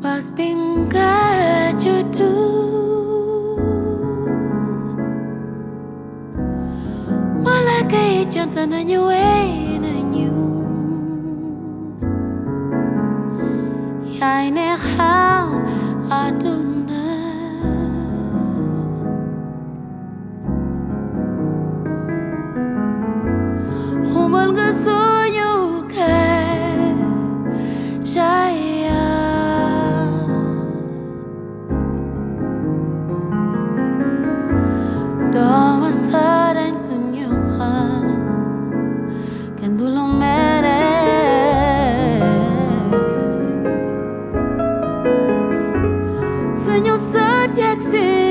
was pinggah jodoh malah kayak contoh nanya nanyu ya ini hal aduna human gesuyu ke saya Doma sedang sunyuhan kan dulu mere sunyu sediaksi